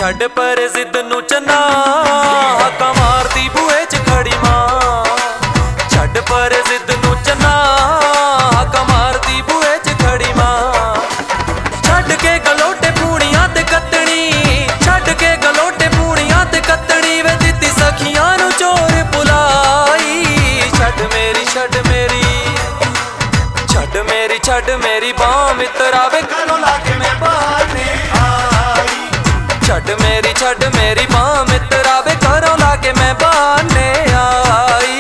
ਛੱਡ ਪਰ ਜ਼ਿੱਦ ਨੂੰ ਚੰਨਾ ਹੱਕਾਂ ਮਾਰਦੀ ਬੂਹੇ 'ਚ ਖੜੀ ਮਾਂ। ਛੱਡ ਪਰ ਜ਼ਿੱਦ ਨੂੰ ਚੰਨਾ ਹੱਕਾਂ ਮਾਰਦੀ ਬੂਹੇ 'ਚ ਖੜੀ ਮਾਂ। ਛੱਡ ਕੇ ਗਲੋਟੇ ਪੂਣੀਆਂ ਤੇ ਕੱਤਣੀ, ਛੱਡ ਕੇ ਗਲੋਟੇ ਪੂਣੀਆਂ ਤੇ ਕੱਤਣੀ ਵੇ ਦਿੱਤੀ ਸਖੀਆਂ ਨੂੰ ਚੋਰ ਪੁਲਾਈ। ਛੱਡ ਮੇਰੀ ਛੱਡ ਮੇਰੀ ਛੱਡ ਮੇਰੀ ਛੱਡ ਮੇਰੀ ਬਾਂਹ ਮਿੱਤਰਾ ਵੇ ਘਰੋਂ ਲਾ ਕੇ ਮੈਂ ਬਾਹਨੇ ਆਈ। ਛੱਡ ਮੇਰੀ ਬਾਂਹ ਮਿੱਤਰਾ ਵੇ ਘਰੋਂ ਲਾ ਕੇ ਮੈਂ ਬਾਹਨੇ ਆਈ।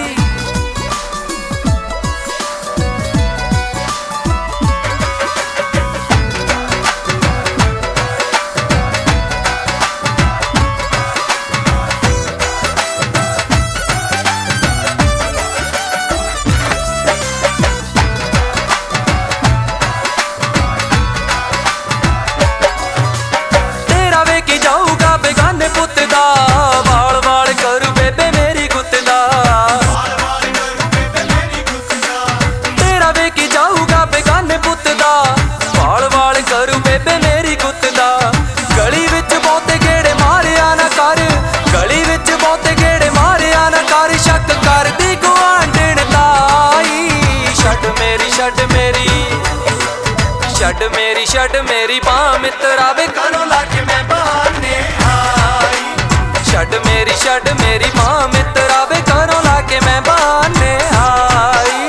ਛੱਡ ਮੇਰੀ ਬਾਂਹ ਮਿੱਤਰਾ ਵੇ ਘਰੋਂ ਲਾ ਕੇ ਮੈਂ ਬਾਹਨੇ ਆਈ। ਛੱਡ ਮੇਰੀ ਬਾਂਹ ਮਿੱਤਰਾ ਵੇ ਘਰੋਂ ਲਾ ਕੇ ਮੈਂ ਬਾਹਨੇ ਆਈ।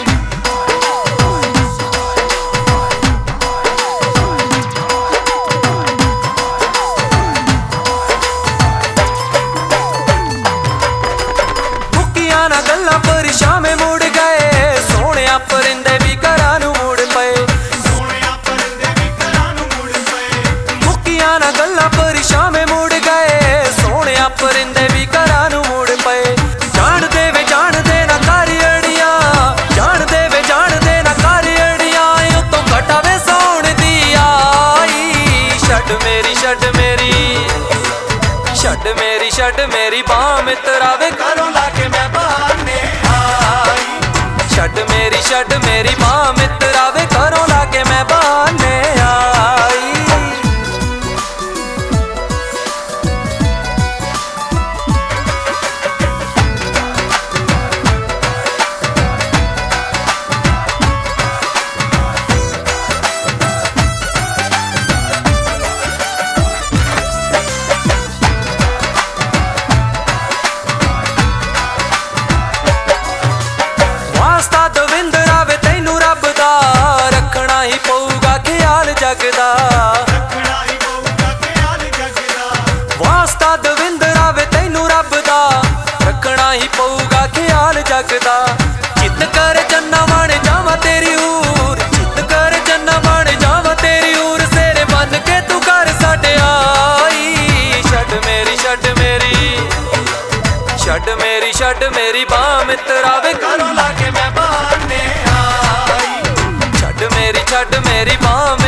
ਮੁੱਕੀਆਂ ਨਾ ਗੱਲਾਂ ਪਰ ਸ਼ਾਮੇ ਮੁੜ ਗਏ ਸੋਹਣਿਆ ਪਰਿੰਦੇ ਵੀ ਘਰਾਂ ਨੂੰ ਮੁੜ ਪਏ। ਨਾ ਗੱਲਾਂ ਪਰ ਸ਼ਾਮੇ ਮੁੜ ਗਏ ਸੋਹਣਿਆ ਪਰਿੰਦੇ ਵੀ ਘਰਾਂ ਨੂੰ ਮੁੜ ਪਏ। ਜਾਣਦੇ ਵੇ ਜਾਣਦੇ ਨਾ ਕਰ ਅੜੀਆਂ, ਜਾਣਦੇ ਵੇ ਜਾਣਦੇ ਨਾ ਕਰ ਅੜੀਆਂ ਉਤੋਂ ਘਟਾਵੇ ਸੌਣ ਦੀ ਆਈ। ਛੱਡ ਮੇਰੀ ਛੱਡ ਮੇਰੀ ਬਾਂਹ ਮਿੱਤਰਾ ਵੇ ਘਰੋਂ ਲਾ ਕੇ ਮੈਂ ਬਾਹਨੇ ਆਈ। ਛੱਡ ਮੇਰੀ ਬਾਂਹ ਮਿੱਤਰਾ ਵੇ ਘਰੋਂ ਲਾ ਕੇ ਮੈਂ ਬਾਹਨੇ ਆਈ। ਵਾਸਤਾ ਦਵਿੰਦਰਾ ਵੇ ਤੈਨੂੰ ਰੱਬ ਦਾ ਰੱਖਣਾ ਹੀ ਪਊਗਾ ਖਿਆਲ ਜਗਦਾ। ਚਿੱਤ ਕਰ ਜੰਨਾ ਬਣ ਜਾਵਾਂ ਤੇਰੀ ਹੂਰ, ਚਿੱਤ ਕਰ ਜੰਨਾ ਬਣ ਜਾਵਾਂ ਤੇਰੀ ਹੂਰ ਸੇਰੇ ਬਨ ਕੇ ਤੂੰ ਘਰ ਸਾਡੇ ਆਈ। ਛੱਡ ਮੇਰੀ ਬਾਂਹ ਮਿੱਤਰਾ ਵੇ ਘਰੋਂ ਲਾ ਕੇ ਮੈਂ ਬਾਹਨੇ ਆਈ। ਛੱਡ ਮੇਰੀ ਬਾਂਹ